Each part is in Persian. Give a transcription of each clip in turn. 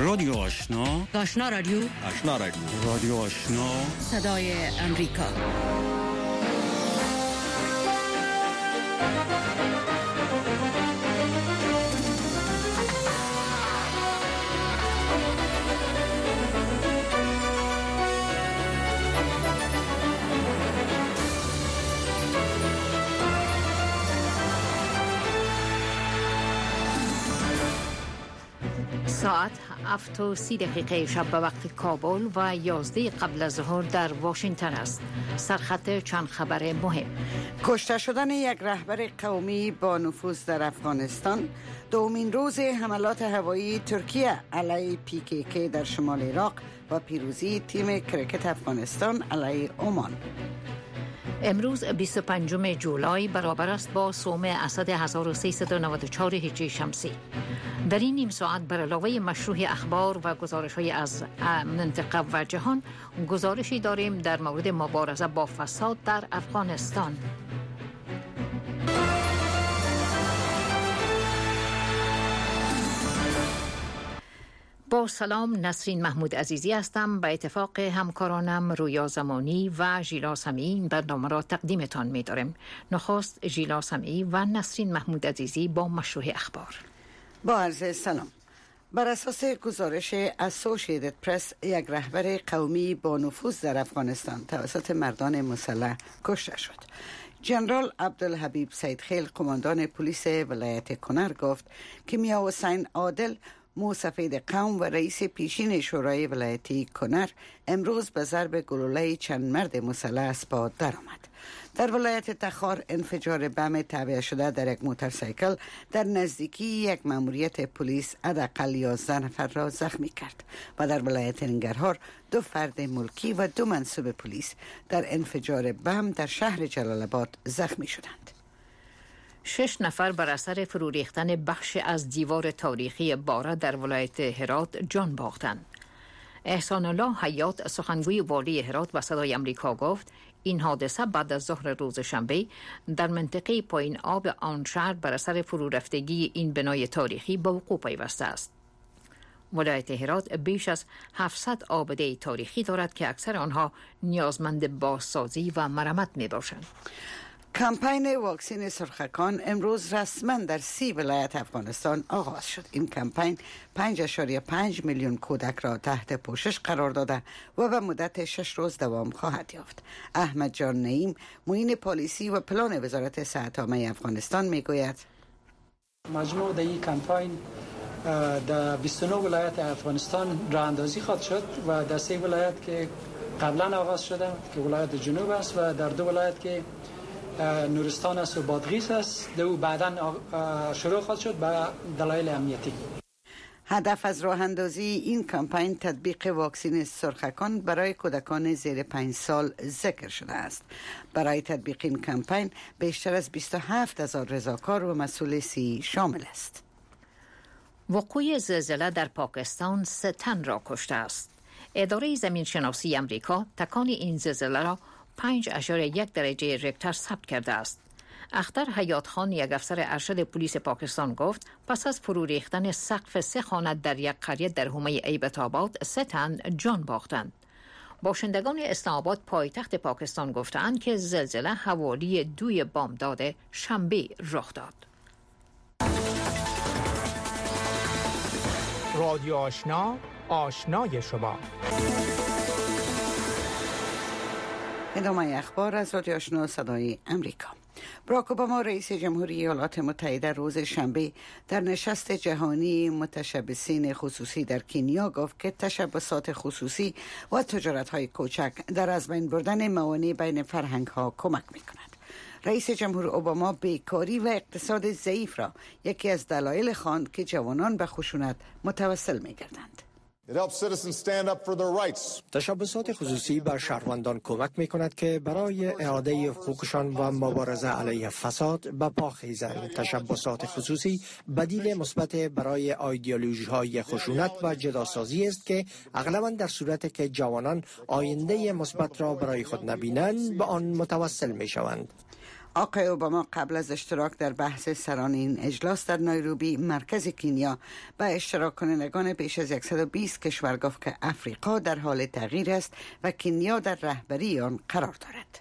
رادیو آشنا، آشنا رادیو، آشنا رادیو، رادیو آشنا، صدای امریکا. ساعت 7:30 شب به وقت کابل و 11 قبل از ظهر در واشنگتن است. سرخط چند خبر مهم: کشته شدن یک رهبر قومی با نفوذ در افغانستان، دومین روز حملات هوایی ترکیه علیه PKK در شمال عراق و پیروزی تیم کرکت افغانستان علیه عمان. امروز 25 جولای برابر است با صوم اسد 1394 هجری شمسی. در این نیم ساعت بر علاوه مشروع اخبار و گزارش‌های از منطقه و جهان، گزارشی داریم در مورد مبارزه با فساد در افغانستان. با سلام، نسرین محمود عزیزی هستم. به اتفاق همکارانم رویا زمانی و ژیلا سمیعی برنامه را تقدیمتان می داریم. نخست ژیلا سمیعی و نسرین محمود عزیزی با مشروع اخبار. با عرض سلام. بر اساس گزارش اسوسییتد پرس، یک رهبر قومی با نفوذ در افغانستان توسط مردان مسلح کشته شد. جنرال عبدالحبیب سیدخیل، قماندان پلیس ولایت کنر، گفت که میاں حسین عادل، موسفید قوم و رئیس پیشین شورای ولایتی کنر، امروز به ضرب گلوله چند مرد مسلح از پا درآمد. در ولایت تخار، انفجار بم تعبیه شده در یک موتورسیکل در نزدیکی یک ماموریت پلیس حداقل 11 نفر را زخمی کرد و در ولایت ننگرهار 2 فرد ملکی و 2 منصوب پلیس در انفجار بم در شهر جلال آباد زخمی شدند. 6 نفر بر اثر فرو ریختن بخش از دیوار تاریخی باره در ولایت هرات جان باختند. احسان الله حیات، سخنگوی والی هرات، به صدای امریکا گفت این حادثه بعد از ظهر روز شنبه در منطقه پایین آب آن شهر بر اثر فرو رفتگی این بنای تاریخی به وقوع پیوسته است. ولایت هرات بیش از 700 آبده تاریخی دارد که اکثر آنها نیازمند بازسازی و مرمت می باشند. کمپین واکسن سرخکان امروز رسما در 30 ولایت افغانستان آغاز شد. این کمپین 5.5 میلیون کودک را تحت پوشش قرار داده و به مدت 6 روز دوام خواهد یافت. احمد جان نعیم، معین پالیسی و پلان وزارت صحت عامه افغانستان، میگوید مجموع در این کمپین در 29 ولایت افغانستان راه اندازی خواهد شد و در 3 ولایت که قبلا آغاز شده که ولایت جنوب است و در 2 ولایت که نورستان است و بادغیس است، دو بعداً شروع خواهد شد به دلایل امنیتی. هدف از راه اندازی این کمپین تطبیق واکسن سرخکان برای کودکان زیر 5 سال ذکر شده است. برای تطبیق این کمپین بیشتر از 27,000 رضاکار و مسئول صحی شامل است. وقوع زلزله در پاکستان 3 تن را کشته است. اداره زمین شناسی امریکا تکان این زلزله را 5.1 درجه ریکتر ثبت کرده است. اختر حیات خان، یک افسر ارشد پلیس پاکستان، گفت پس از فرو ریختن سقف 3 خانه در یک قریه در حومه ایبت آباد 3 تن جان باختند. باشندگان اسلام آباد، پایتخت پاکستان، گفتند که زلزله حوالی 2 بامداد شنبه رخ داد. رادیو آشنا، آشنای شما. ادامه اخبار از رادیو آشنا صدای امریکا. باراک اوباما، رئیس جمهوری ایالات متحده، روز شنبه در نشست جهانی متشبثین خصوصی در کنیا گفت که تشبثات خصوصی و تجارت‌های کوچک در از بین بردن موانع بین فرهنگ‌ها کمک می‌کند. رئیس جمهور اوباما بیکاری و اقتصاد ضعیف را یکی از دلایل خواند که جوانان به خشونت متوسل می‌گردند. تشبثات خصوصی بر شهروندان کمک می کند که برای اعاده حقوقشان و مبارزه علیه فساد به پا خیزند. تشبثات خصوصی بدیل مثبت برای ایدئولوژی های خشونت و جداسازی است که اغلباً در صورت که جوانان آینده مثبت را برای خود نبینند به آن متوسل می شوند. آقای اوباما قبل از اشتراک در بحث سران این اجلاس در نایروبی مرکز کنیا به اشتراک کنندگان بیش از 120 کشور گفت که افریقا در حال تغییر است و کنیا در رهبری آن قرار دارد.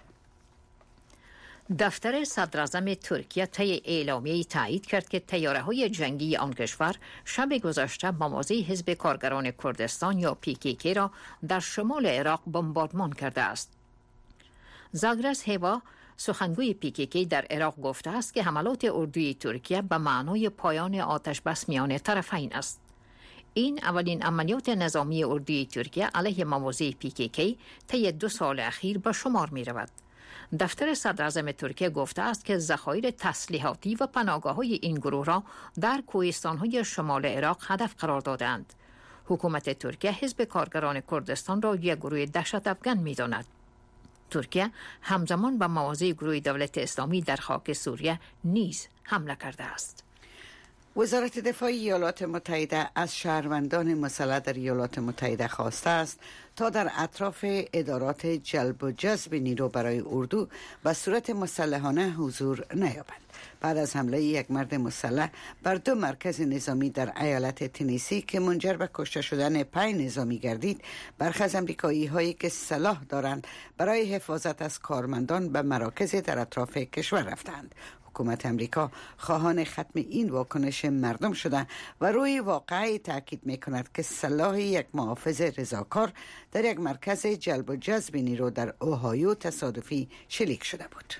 دفتر صدراعظم ترکیه طی اعلامیه‌ای تایید کرد که طیاره‌های جنگی آن کشور شب گذشته مواضع حزب کارگران کردستان یا PKK را در شمال عراق بمباردمان کرده است. زاگرس هوا سخنگوی PKK در عراق گفته است که حملات اردوی ترکیه به معنای پایان آتش بس میان طرفین است. این اولین عملیات نظامی اردوی ترکیه علیه مواضع PKK طی 2 سال اخیر به شمار می رود. دفتر صدراعظم ترکیه گفته است که ذخایر تسلیحاتی و پناهگاه‌های این گروه را در کوهستان‌های شمال عراق هدف قرار دادند. حکومت ترکیه حزب کارگران کردستان را یک گروه دهشت افکن می‌داند. ترکیه همزمان به مواضع گروه دولت اسلامی در خاک سوریه نیز حمله کرده است. وزارت دفاع ایالات متحده از شهروندان مسلح در ایالات متحده خواسته است تا در اطراف ادارات جلب و جذب نیرو برای اردو به صورت مسلحانه حضور نیابند. بعد از حمله یک مرد مسلح بر 2 مرکز نظامی در ایالت تنیسی که منجر به کشته شدن 5 نظامی گردید، برخی از امریکایی هایی که سلاح دارند برای حفاظت از کارمندان به مراکز در اطراف کشور رفتند. حکومت امریکا خواهان ختم این واکنش مردم شده و روی واقعی تاکید می کند که سلاح یک محافظ رضاکار در یک مرکز جلب و جذب نیرو در اوهایو تصادفی شلیک شده بود.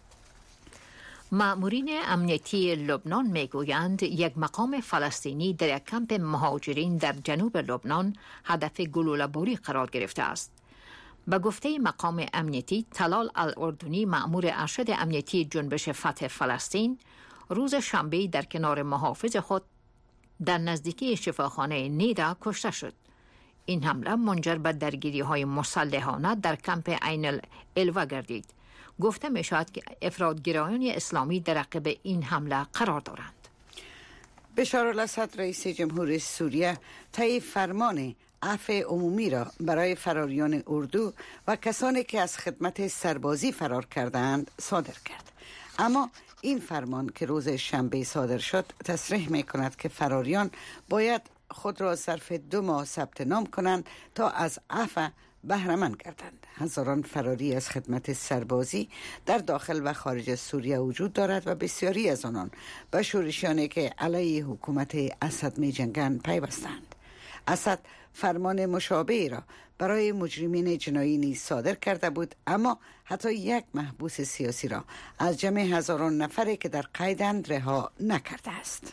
مأمورین امنیتی لبنان میگویند یک مقام فلسطینی در یک کمپ مهاجرین در جنوب لبنان هدف گلوله‌باری قرار گرفته است. به گفته مقام امنیتی، طلال الاردنی مأمور ارشد امنیتی جنبش فتح فلسطین روز شنبه در کنار محافظ خود در نزدیکی شفاخانه نیدا کشته شد. این حمله منجر به درگیری‌های مسلحانه در کمپ عین الالوه گردید. گفته می شود که افراطگرایان اسلامی در عقب این حمله قرار دارند. بشار الاسد رئیس جمهور سوریه طی فرمان عفو عمومی را برای فراریان اردو و کسانی که از خدمت سربازی فرار کردند صادر کرد. اما این فرمان که روز شنبه صادر شد تصریح می کند که فراریان باید خود را ظرف 2 ماه ثبت نام کنند تا از عفو بهره‌مند گردند. هزاران فراری از خدمت سربازی در داخل و خارج سوریه وجود دارد و بسیاری از آنان به شورشیانی که علیه حکومت اسد می جنگند پیوستند. اسد فرمان مشابهی را برای مجرمین جنایی نیز صادر کرده بود، اما حتی یک محبوس سیاسی را از جمع هزاران نفری که در قیدند رها نکرده است.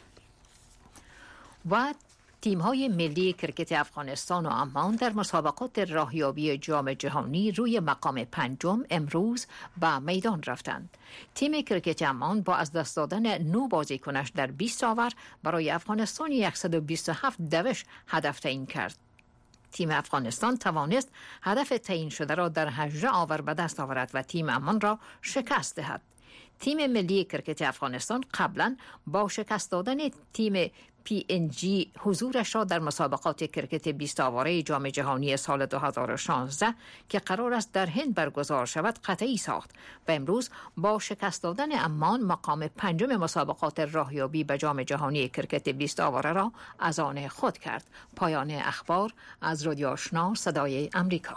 و تیم‌های ملی کرکت افغانستان و عمان در مسابقات راهیابی جام جهانی روی مقام 5 امروز به میدان رفتند. تیم کرکت عمان با از دست دادن 9 بازیکنش در 20 آور برای افغانستان 127 دوش هدف تعیین کرد. تیم افغانستان توانست هدف تعیین شده را در 18 آور به دست آورد و تیم عمان را شکست دهد. تیم ملی کرکت افغانستان قبلا با شکست دادن تیم PNG حضورش را در مسابقات کرکت 20 آواره جام جهانی سال 2016 که قرار است در هند برگزار شود قطعی ساخت و امروز با شکست دادن عمان مقام 5 مسابقات راهیابی به جام جهانی کرکت 20 آواره را از آن خود کرد. پایان اخبار از رادیو آشنا صدای امریکا.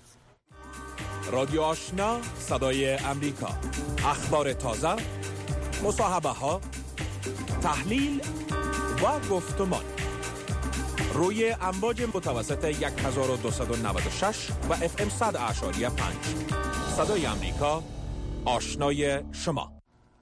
رادیو آشنا صدای امریکا، اخبار تازه، مصاحبه ها، تحلیل و گفتمان روی امواج متوسط 1296 و FM 100.5 صدای امریکا، آشنای شما.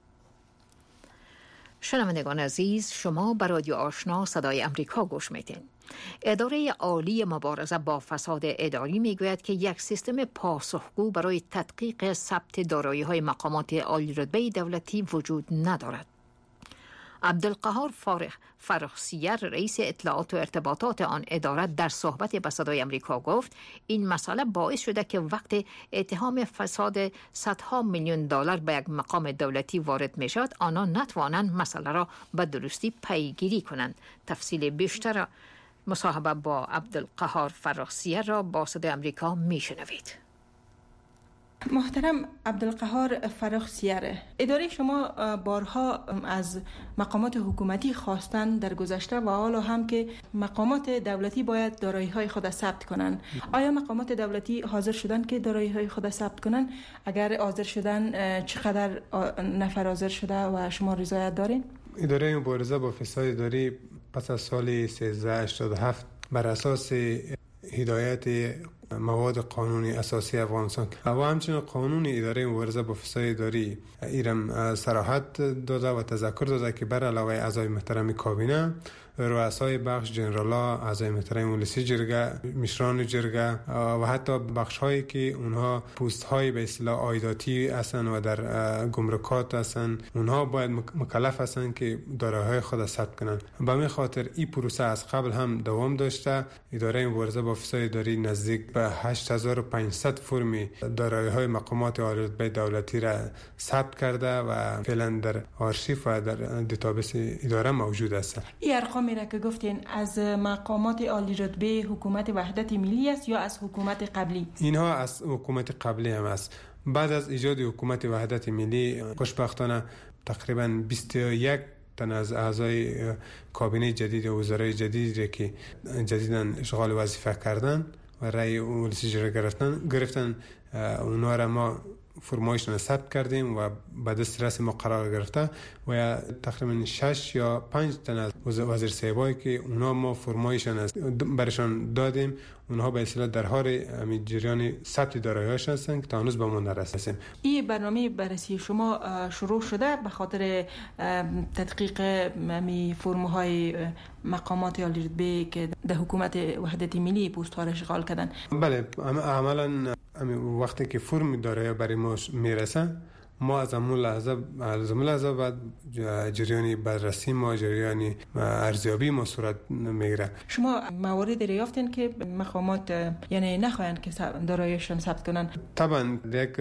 شنوندگان عزیز، شما به رادیو آشنا صدای امریکا گوش میدین. اداره عالی مبارزه با فساد اداری میگوید که یک سیستم پاسخگو برای تدقیق ثبت دارایی‌های مقامات عالی رتبه دولتی وجود ندارد. عبدالقهار فرخسیر رئیس اطلاعات و ارتباطات آن اداره در صحبت با صدای امریکا گفت این مسئله باعث شده که وقت اتهام فساد صدها میلیون دلار به یک مقام دولتی وارد می شود آنان نتوانند مسئله را به درستی پیگیری کنند. تفصیل بیشتر مصاحبه با عبدالقهار فرخسیر را با صدای امریکا می شنوید. محترم عبدالقهار فرخزیاره، اداره شما بارها از مقامات حکومتی خواستن در گذشته و حالا هم که مقامات دولتی باید دارایی‌های خود ثبت کنند. آیا مقامات دولتی حاضر شدن که دارایی‌های خود ثبت کنند؟ اگر حاضر شدن چقدر نفر حاضر شده و شما رضایت دارین؟ اداره مبارزه با فساد اداری پس از سال 1387 بر اساس هدایت مواد قانونی اساسی افغانستان و همچنین قانون اداره مبارزه با فساد اداری ایرم صراحت داده و تذکر داده که بر علاوه اعضای محترم کابینه، رؤسای بخش، جنرالا، اعضای محترم مجلس جرگه، مشران جرگه و حتی بخش هایی که اونها پست های به اصطلاح عایداتی هستند و در گمرکات هستند، اونها باید مکلف هستند که دارایی‌های خود ثبت کنند. به همین خاطر این پروسه از قبل هم دوام داشته. اداره مبارزه با فساد اداری نزدیک به 8500 فرم دارایی‌های مقامات عالی رتبه دولتی را ثبت کرده و فعلا در آرشیو و در دیتابیس اداره موجود است. این ارقامی را که گفتین از مقامات عالی رتبه حکومت وحدت ملی است یا از حکومت قبلی؟ اینها از حکومت قبلی هم است. بعد از ایجاد حکومت وحدت ملی خوشبختانه تقریبا 21 تن از اعضای کابینه جدید و وزرای جدیدی که جدیداً اشغال وظیفه کردن و رأی مجلس جرگه گرفتن اونها را ما فرمایششون ثبت کردیم و به دسترس ما قرار گرفته و تقریبا 6 یا 5 تن از وزیر صاحبایی که اونها ما فرمایششون برشان دادیم، اونها به اصطلاح در حال جریان ثبت دارایی‌هاش هستن که تا هنوز به ما نرسیدیم. این برنامه بررسی شما شروع شده به خاطر تدقیق فرم‌های مقامات عالی رتبه که در حکومت وحدت ملی پست ها را اشغال کردن. بله، عملاً وقتی که فرم دارایی برای ما میرسه، ما از همون لحظه بعد جریانی بررسی ما، جریانی ارزیابی ما صورت میگیره. شما موارد دریافتین که مقامات یعنی نخواهند که داراییشون ثبت کنن؟ طبعا یک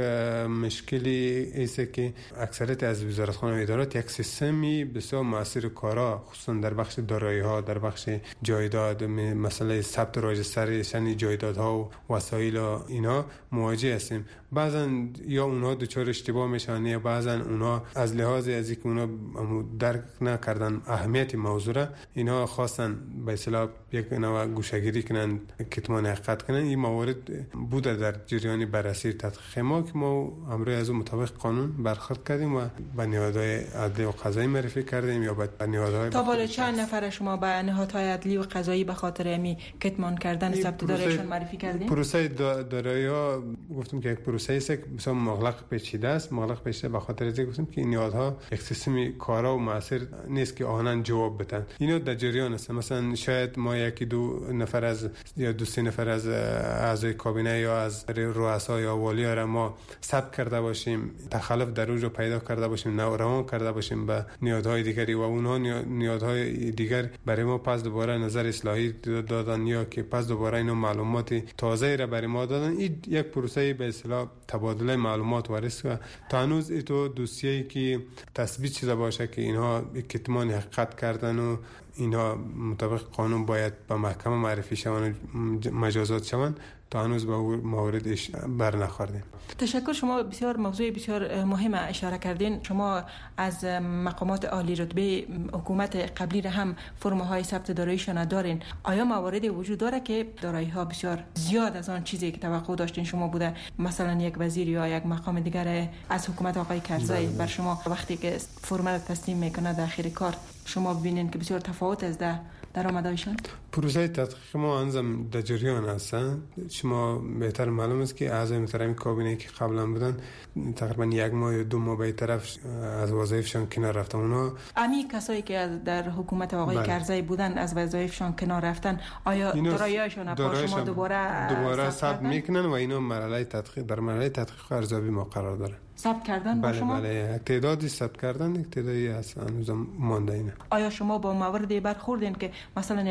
مشکلی است که اکثریت از وزارتخانه و ادارات یک سیستمی بسیار موثر کارا، خصوصا در بخش دارایی ها، در بخش جایداد، مسئله ثبت راجستر شن جایدادها و وسایل و اینا مواجه هستیم. بعضا یا اونها دچار اشتباه میشن یا بعضا اونها از لحاظ از اینکه اونها درک نکردن اهمیت موضوع را، اینا خواستن به اصطلاح یک نوع گوشه‌گیری کنن، کتمان حقیقت کنن. این موارد بوده در جریان بررسی تحقیق ما که ما امروز از مطابق قانون برخورد کردیم و به نهادهای عدلی و قضایی معرفی کردیم یا به نهادهای. تا بالا چند نفر شما به نهادهای عدلی و قضایی به خاطر امی کتمان کردن ثبت داراییشون معرفی کردین؟ پروسه دارایی‌ها گفتم که یک پروسه است که بسیار مغلق پیچیده است. مغلق پیچیده به خاطر اینکه گفتم که این نهادها یک سیستم کارا و موثر نیست که آنان جواب بدن. اینا در جریان است. مثلا شاید ما یکی دو نفر از یا دو سه نفر از اعضای کابینه یا از رؤسا یا والی‌ها را ما ثبت کرده باشیم، تخلف در اونجا پیدا کرده باشیم، نوروان کرده باشیم به نهادهای دیگری و اونها نهادهای دیگر برای ما پس دوباره نظر اصلاحی دادن یا که پس دوباره اینو معلومات تازه را برای ما دادن. این یک پروسه به اصطلاح تبادل معلومات وارث و تا هنوز ایتو دوسیه‌ای که تثبیت شده باشه که اینها کتمان حقیقت کردن و اینها مطابق قانون باید به محکمه معرفی شوند و مجازات شوند، تا هنوز به موردش بر نخوردیم. تشکر. شما بسیار موضوع بسیار مهم اشاره کردین. شما از مقامات عالی رتبه حکومت قبلی را هم فرم‌های ثبت داراییشون دارین. آیا مواردی وجود داره که دارایی‌ها بسیار زیاد از آن چیزی که توقع داشتین شما بوده، مثلا یک وزیر یا یک مقام دیگر از حکومت آقای کرزی بر شما وقتی که فرم را تسلیم میکنه در آخر کار شما ببینین که بسیار تفاوت از درآمدایشان؟ پروسه تحقیق ما هنوز در جریان است. شما بهتر معلوم است که اعضای محترم کابینه که قبلا بودن تقریبا 1 ماه یا 2 ماه به طرف از وظایفشان کنار رفتن. اونا امی کسایی که در حکومت آقای کرزی بودن از وظایفشان کنار رفتن، آیا دارایی‌هاشون با شما دوباره ثبت میکنن و اینا مرحله تحقیق در مرحله تحقیق ارزیابی ما قرار داره. ثبت کردن با شما؟ بله، تعدادی ثبت کردن، یک تعدادی هست هنوز مانده اینه. آیا شما با موردی برخوردین که مثلا یک وزیر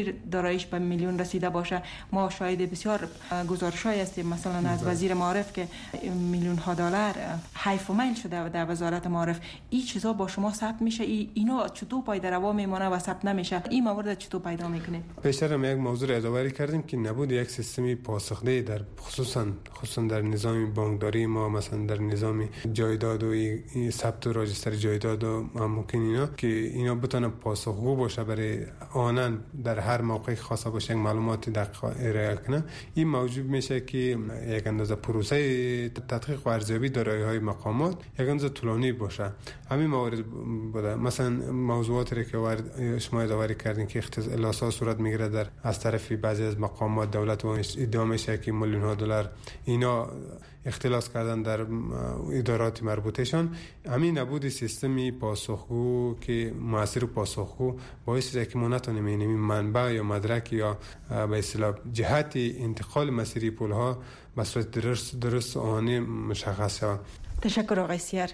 اخیر داراییش به میلیون رسیده باشه. ما شاهد بسیار گزارش‌هایی هستیم مثلا از وزیر معارف که میلیون ها دلار حیف و میل شده در وزارت معارف. این چیزا با شما ثبت میشه؟ اینا چطور پای در هوا میمونه و ثبت نمیشه؟ این موارد چطور پیدا میکنه؟ پیشتر هم یک موضوع یادآوری کردیم که نبود یک سیستمی پاسخده در خصوصا در نظام بانکداری ما، مثلا در نظام جایداد و ثبت و راجستر جایداد و ممکن اینا که اینا بتونه پاسخگو باشه برای آنان در هر موقع خاصه باشه معلومات دقیق ارائه کنه. این موجب میشه که یک اندازه پروسه تحقیق و ارزیابی دارایی‌های مقامات یک اندازه طولانی باشه. همین موارد بوده، مثلا موضوعاتی که شما یادآوری کردین که اختلاسات صورت میگیره در از طرف بعضی از مقامات دولت و ادعا میشه که میلیون ها دلار اینا اختلاس کردن در ادارات مربوطهشان. همین نبود سیستمی پاسخگو که موثر و پاسخگو باعث شده که ما نتونیم این منبع یا مدرک یا به اصطلاح جهت انتقال مسیری پولها به صورت درست آنی مشخص شود. تشکر آقای سیر.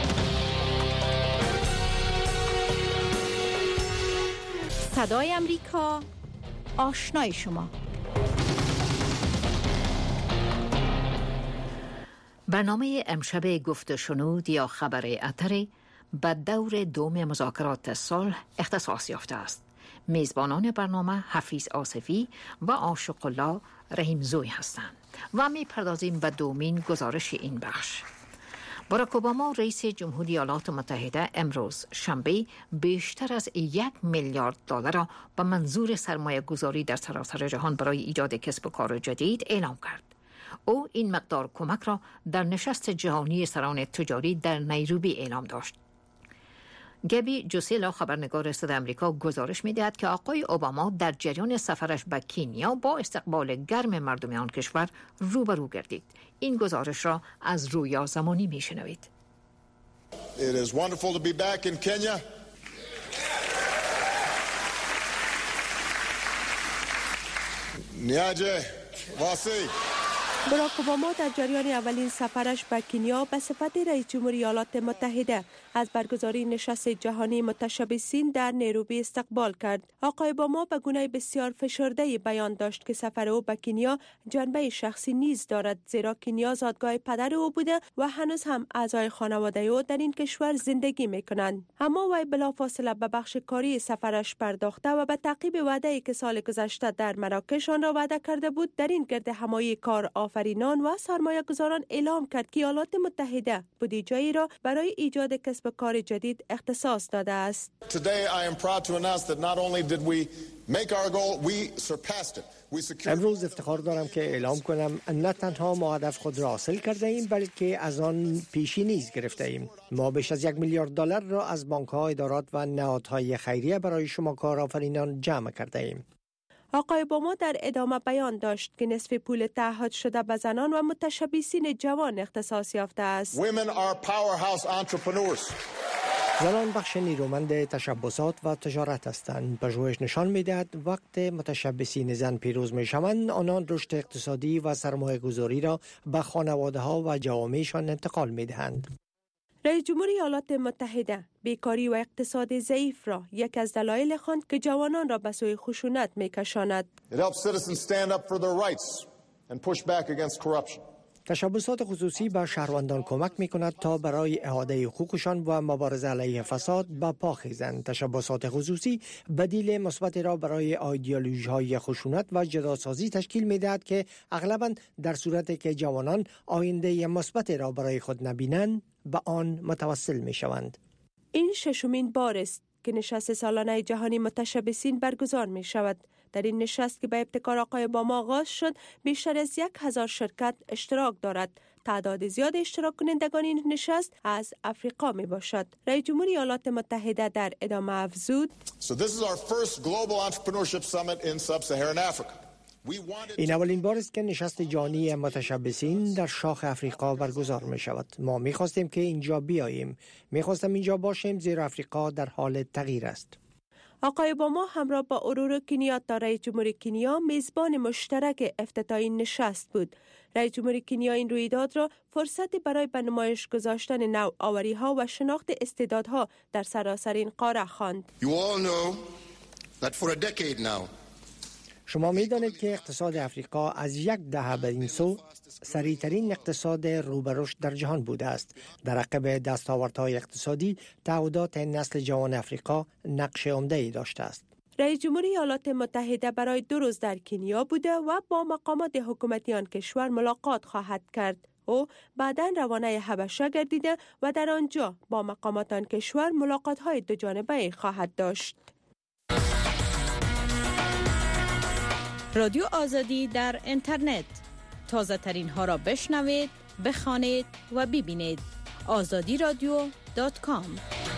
صدای امریکا، آشنای شما. برنامه امشب گفت و شنود یا خبر اتری به دور دوم مذاکرات صلح اختصاص یافته است. میزبانان برنامه حفیظ آصفی و عاشق الله رحیم زوی هستند و می پردازیم به دومین گزارش این بخش. باراک اوباما رئیس جمهوری ایالات متحده امروز شنبه بیشتر از 1 میلیارد دلار را به منظور سرمایه گذاری در سراسر جهان برای ایجاد کسب و کار جدید اعلام کرد. او این مقدار کمک را در نشست جهانی سران تجاری در نیروبی اعلام داشت. گبی جوسیلا خبرنگار صدای آمریکا گزارش می‌دهد که آقای اوباما در جریان سفرش به کنیا با استقبال گرم مردم آن کشور روبرو گردید. این گزارش را از رویا زمانی می‌شنوید. It is wonderful to be back in Kenya. نیاجه واسی. باراک اوباما در جریان اولین سفرش به کنیا به صفت رئیس جمهوری ایالات متحده از برگزاری نشست جهانی متشبثین در نیروبی استقبال کرد. آقای اوباما به گونه بسیار فشرده بیان داشت که سفر او به کنیا جنبه شخصی نیز دارد، زیرا کنیا زادگاه پدر او بوده و هنوز هم اعضای خانواده او در این کشور زندگی می‌کنند. اما وی بلافاصله به بخش کاری سفرش پرداخته و به تعقیب وعده‌ای که سال گذشته در مراکش آن را وعده کرده بود در این گرد همایی کار آفرینان و سرمایه‌گذاران اعلام کرد که ایالات متحده بودجه‌ای را برای ایجاد کسب و کار جدید اختصاص داده است. Today I am proud to announce that not only did we make our goal, we surpassed it. امروز افتخار دارم که اعلام کنم نه تنها ما هدف خود را حاصل کرده ایم بلکه از آن پیشی نیز گرفته ایم. ما بیش از 1 میلیارد دلار را از بانک‌ها، ادارات و نهادهای خیریه برای شما کارآفرینان جمع کرده ایم. آقای اوباما در ادامه بیان داشت که نصف پول تعهد شده به زنان و متشبثین جوان اختصاص یافته است. Women are powerhouse entrepreneurs. زنان بخش نیرومند تشبثات و تجارت هستند. پژوهش نشان می‌دهد وقت متشبثین زن پیروز می‌شوند، آنان رشد اقتصادی و سرمایه‌گذاری را به خانواده‌ها و جوامعشان انتقال می‌دهند. رئیس جمهوری ایالات متحده بیکاری و اقتصاد ضعیف را یک از دلایل خواند که جوانان را به سوی خشونت می‌کشاند. It helps citizens stand up for their rights and push back against corruption. تشبثات خصوصی به شهروندان کمک می‌کند تا برای اعاده حقوقشان و مبارزه علیه فساد به پا خیزند. تشبثات خصوصی بدیل مثبت را برای ایدئولوژی‌های خشونت و جداسازی تشکیل می‌دهد که اغلباً در صورتی که جوانان آینده مثبت را برای خود نبینند به آن متوسل می‌شوند. این ششمین بار است که نشست سالانه جهانی متشبثین برگزار می‌شود. در این نشست که به ابتکار آقای اوباما آغاز شد، بیشتر از 1000 شرکت اشتراک دارد. تعداد زیاد اشتراک کنندگان این نشست از افریقا می باشد. رئیس جمهوری ایالات متحده در ادامه افزود: So this is our first global entrepreneurship summit in sub-Saharan Africa. این اولین بار است که نشست جهانی متشبثین در شاخ افریقا برگزار می شود. ما می خواستیم که اینجا بیاییم. می خواستم اینجا باشیم زیرا افریقا در حال تغییر است. آقای اوباما همراه با اورورو کنیاتا رئیس جمهوری کنیا میزبان مشترک افتتاح این نشست بود. رئیس جمهوری کنیا این رویداد را فرصتی برای به نمایش گذاشتن نوآوری‌ها و شناخت استعدادها در سراسر این قاره خواند. You all know that for a decade now شما می دانید که اقتصاد افریقا از یک دهه به این سو سریعترین اقتصاد رو به رشد در جهان بوده است. در عقب دستاوردهای اقتصادی، تعهدات نسل جوان افریقا نقش عمده‌ای داشته است. رئیس جمهوری ایالات متحده برای 2 روز در کنیا بوده و با مقامات حکومتی آن کشور ملاقات خواهد کرد. او بعداً روانه حبشه گردیده و در آنجا با مقامات آن کشور ملاقات‌های دوجانبه خواهد داشت. رادیو آزادی در اینترنت، تازه ترین ها را بشنوید، بخوانید و ببینید. azadiradyo.com.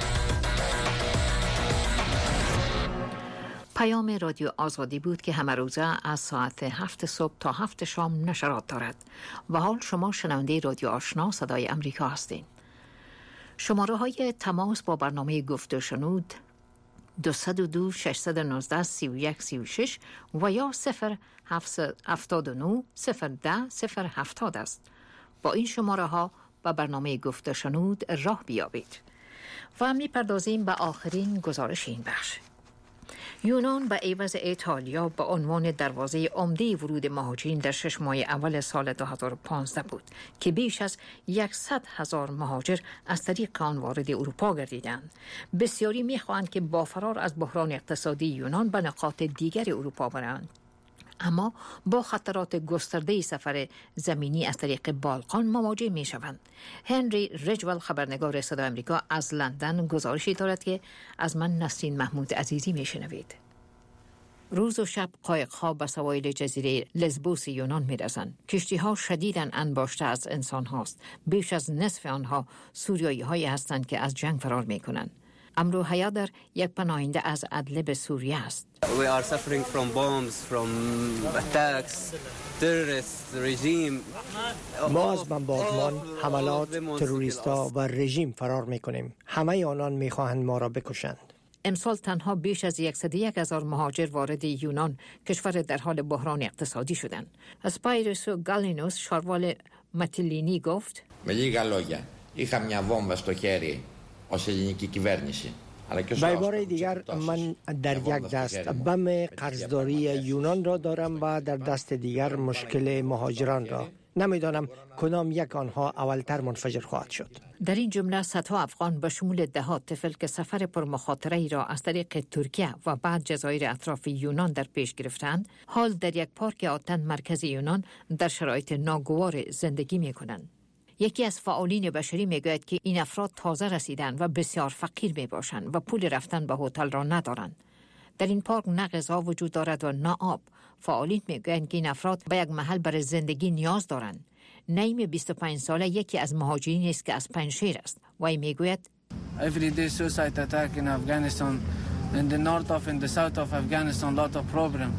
پیام رادیو آزادی بود که همه روزه از ساعت 7 صبح تا 7 شام نشرات دارد و حال شما شنونده رادیو آشنا صدای امریکا هستین. شماره های تماس با برنامه گفت و شنود 202 619 3136 و یا 0779 010 070 است. با این شماره ها به برنامه گفت و شنود راه بیابید. و می‌پردازیم به آخرین گزارش این بخش. یونان به عوض ایتالیا به عنوان دروازه عمده ورود مهاجرین در 6 ماه اول سال 2015 بود که بیش از 100,000 مهاجر از طریق آن وارد اروپا گردیدند. بسیاری می‌خواهند که با فرار از بحران اقتصادی یونان به نقاط دیگر اروپا برند، اما با خطرات گسترده سفر زمینی از طریق بالقان مواجه می شوند. هنری رجول، خبرنگار صدای آمریکا از لندن، گزارشی دارد که از من نسرین محمود عزیزی می شنوید. روز و شب قایق‌ها به سواحل جزیره لزبوس یونان می‌رسند. کشتی‌ها شدیداً انباشته از انسان هاست. بیش از نصف آنها سوریایی‌هایی هستند که از جنگ فرار می‌کنند. امرو حیادر یک پناهنده از ادلب سوریه است. We are suffering from bombs, from attacks, terrorist regime. ما از بمباردمان، حملات، تروریستا و رژیم فرار می‌کنیم. همه آنان می‌خواهند ما را بکشند. امسال تنها بیش از 101,000 مهاجر وارد یونان، کشور در حال بحران اقتصادی شدند. اسپایروسو گالینوس، شاروال ماتیلینی، گفت: Με λίγα λόγια, είχα μια βόμβα στο χέρι ως ελληνική κυβέρνηση. به عباره دیگر، من در یک دست بم قرضداری یونان را دارم و در دست دیگر مشکل مهاجران را. نمیدانم کدام یک آنها اولتر منفجر خواهد شد. در این جمله صدها افغان به شمول دهات طفل که سفر پرمخاطره را از طریق ترکیه و بعد جزایر اطراف یونان در پیش گرفتند، حال در یک پارک آتن مرکز یونان در شرایط ناگوار زندگی می کنند. یکی از فعالین بشری میگوید که این افراد تازه رسیدند و بسیار فقیر می باشند و پول رفتن به هتل را ندارند. در این پارک نه غذا وجود دارد و نه آب. فعالین میگویند که این افراد به یک محل برای زندگی نیاز دارند. نعیم 25 ساله یکی از مهاجرین است که از پنجشیر است. وی میگوید: Every day suicide attack in Afghanistan, in the north of, in the south of Afghanistan, lot of problem.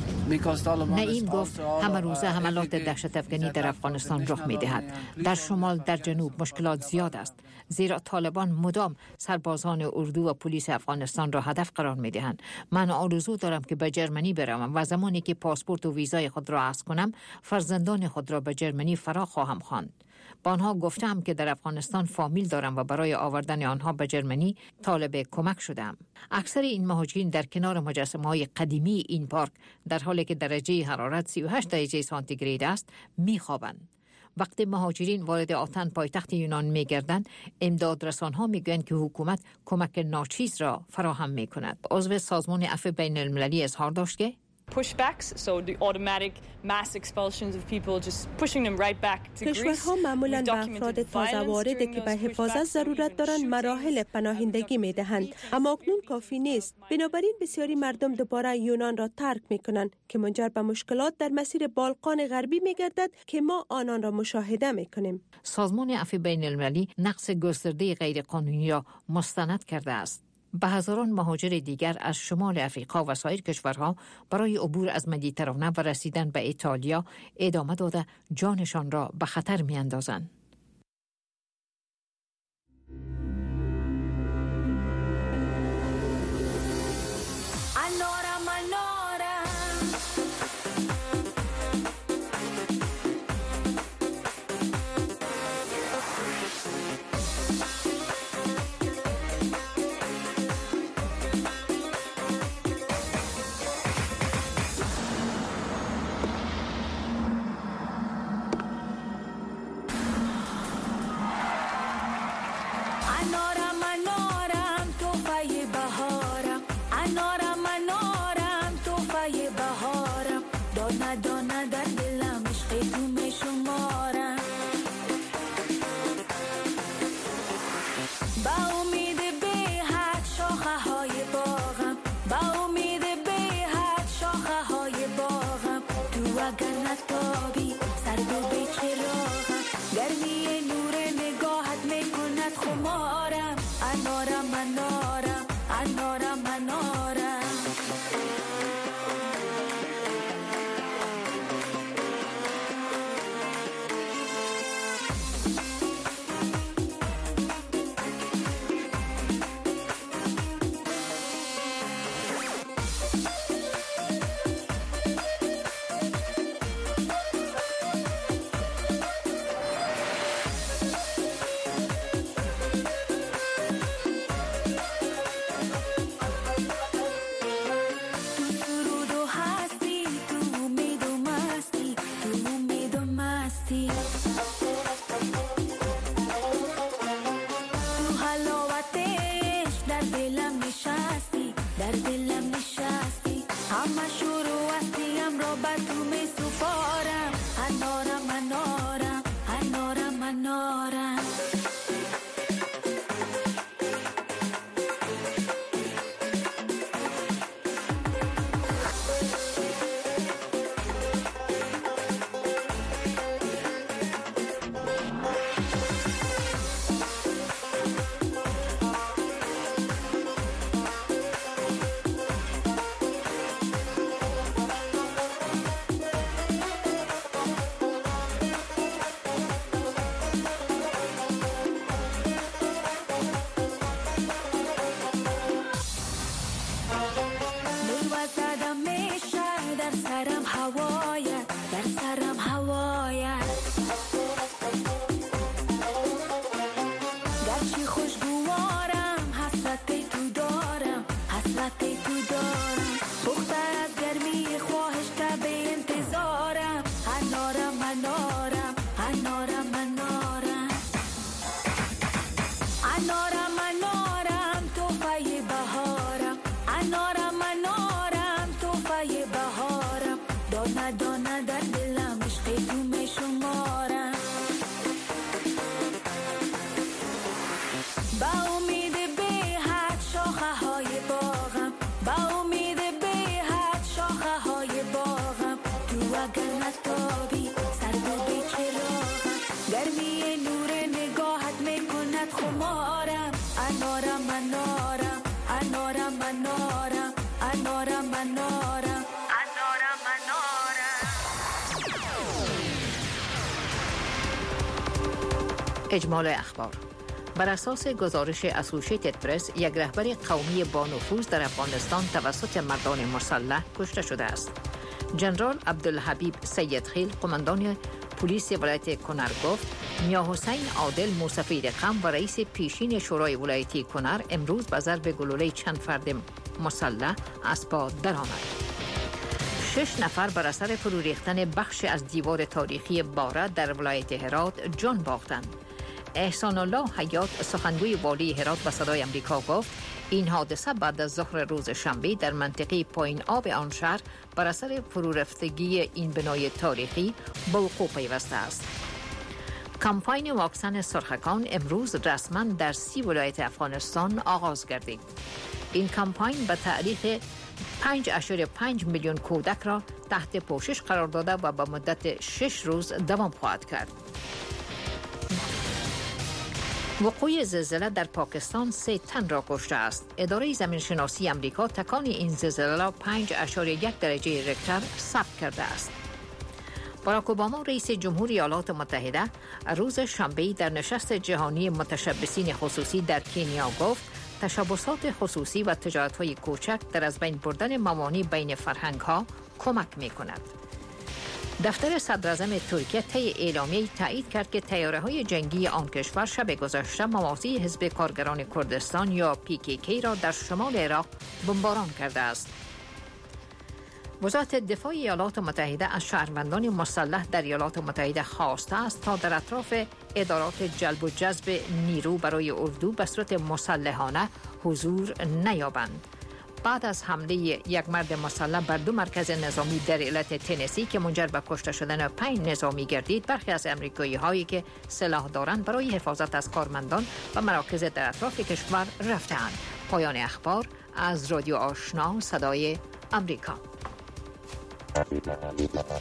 نعیم گفت همه روزه حملات دهشت افغانی در افغانستان رخ می دهد. در شمال، در جنوب مشکلات زیاد است، زیرا طالبان مدام سربازان اردو و پلیس افغانستان را هدف قرار می دهند. من آرزو دارم که به جرمنی بروم و زمانی که پاسپورت و ویزای خود را عوض کنم، فرزندان خود را به جرمنی فرا خواهم خواند. با آنها گفتم که در افغانستان فامیل دارم و برای آوردن آنها به جرمنی طالب کمک شدم. اکثر این مهاجرین در کنار مجسمه‌های قدیمی این پارک در حالی که درجه حرارت 38 درجه سانتیگراد است می‌خوابند. وقتی مهاجرین وارد آتن، پایتخت یونان می‌گردند، امدادرسان‌ها می‌گویند که حکومت کمک ناچیز را فراهم می‌کند. عضو سازمان عفو بین‌المللی اظهار داشت که pushbacks, so the automatic mass expulsions of people, just pushing them right back to Greece. کشورها معمولاً به افراد تازه وارده که به حفاظت ضرورت دارند مراحل پناهندگی می‌دهند، اما اکنون کافی نیست. بنابراین بسیاری مردم دوباره یونان را ترک می‌کنند که منجر به مشکلات در مسیر بالقان غربی می‌گردد که ما آنان را مشاهده می‌کنیم. سازمان عفو بین‌المللی نقص گسترده غیرقانونی را مستند کرده است. به هزاران مهاجر دیگر از شمال افریقا و سایر کشورها برای عبور از مدیترانه و رسیدن به ایتالیا ادامه داده جانشان را به خطر می‌اندازند. دانه دانه در دلم عشق تو می شمارم با امید به حد شاخه های باغم با امید به حد شاخه های باغم تو اگر نتابی سرد و به چراغم گرمی نور نگاهت می کند خمارم انارم انارم انارم انارم اجمال اخبار. بر اساس گزارش اسوسییتد پرس، یک رهبر قومی با نفوذ در افغانستان توسط مردان مسلح کشته شده است. جنرال عبدالحبیب سیدخیل، قماندان پلیس ولایت کنر گفت میا حسین عادل موسفی رقم و رئیس پیشین شورای ولایتی کنر امروز به ضرب گلوله چند فرد مسلح از پا درآمد. 6 نفر بر اثر فرو ریختن بخش از دیوار تاریخی باره در ولایت هرات جان باختند. احسان الله حیات، سخنگوی والی هرات، به صدای آمریکا گفت این حادثه بعد از ظهر روز شنبه در منطقه پایین آب آن شهر بر اثر فرو رفتگی این بنای تاریخی به وقوع پیوسته است. کمپاین واکسن سرخکان امروز رسما در 30 ولایت افغانستان آغاز گردید. این کمپاین به تاریخ 5.5 میلیون کودک را تحت پوشش قرار داده و به مدت 6 روز دوام خواهد کرد. وقوع زلزله در پاکستان 3 تن را کشته است. اداره زمینشناسی امریکا تکان این زلزله را 5.1 درجه ریکتر ثبت کرده است. باراک اوباما رئیس جمهوری ایالات متحده روز شنبه در نشست جهانی متشبثین خصوصی در کنیا گفت تشبثات خصوصی و تجارت‌های کوچک در از بین بردن موانع بین فرهنگ‌ها کمک می‌کند. دفتر صدراعظم ترکیه طی اعلامیه تایید کرد که طیاره‌های جنگی آن کشور شب گذشته مواضع حزب کارگران کردستان یا PKK را در شمال عراق بمباران کرده است. وزارت دفاع ایالات متحده از شهروندان مسلح در ایالات متحده خواسته است تا در اطراف ادارات جلب و جذب نیرو برای اردو به صورت مسلحانه حضور نیابند. بعد از حمله یک مرد مسلح بر 2 مرکز نظامی در ایالت تنسی که منجر به کشته شدن 5 نظامی گردید، برخی از امریکایی هایی که سلاح دارند برای حفاظت از کارمندان و مراکز در اطراف کشور رفتند. پایان اخبار از رادیو آشنا صدای امریکا.